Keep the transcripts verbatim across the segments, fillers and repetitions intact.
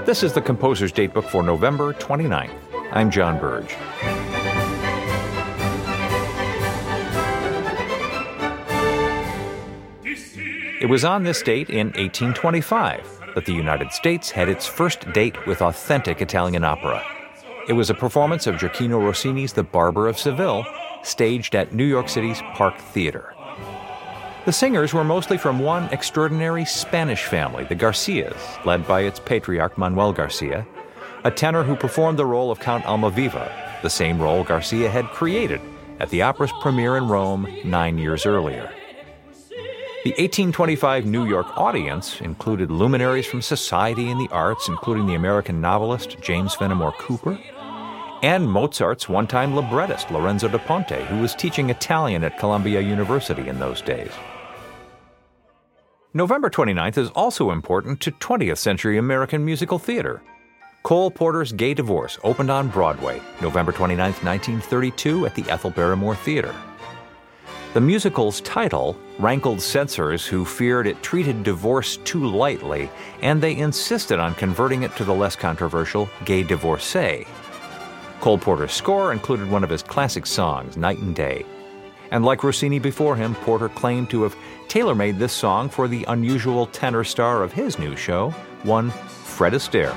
This is the Composer's Datebook for November twenty-ninth. I'm John Burge. It was on this date in eighteen twenty-five that the United States had its first date with authentic Italian opera. It was a performance of Gioachino Rossini's The Barber of Seville, staged at New York City's Park Theater. The singers were mostly from one extraordinary Spanish family, the Garcias, led by its patriarch Manuel Garcia, a tenor who performed the role of Count Almaviva, the same role Garcia had created at the opera's premiere in Rome nine years earlier. The eighteen twenty-five New York audience included luminaries from society and the arts, including the American novelist James Fenimore Cooper, and Mozart's one-time librettist Lorenzo da Ponte, who was teaching Italian at Columbia University in those days. November twenty-ninth is also important to twentieth century American musical theater. Cole Porter's Gay Divorce opened on Broadway, November twenty-ninth, nineteen thirty-two, at the Ethel Barrymore Theater. The musical's title rankled censors who feared it treated divorce too lightly, and they insisted on converting it to the less controversial Gay Divorcee. Cole Porter's score included one of his classic songs, Night and Day. And like Rossini before him, Porter claimed to have tailor-made this song for the unusual tenor star of his new show, one Fred Astaire.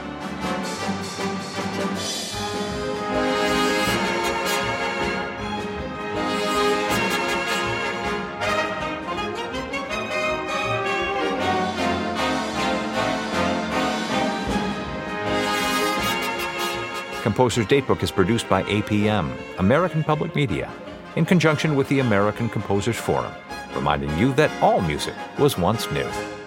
Composer's Datebook is produced by A P M, American Public Media, in conjunction with the American Composers Forum, reminding you that all music was once new.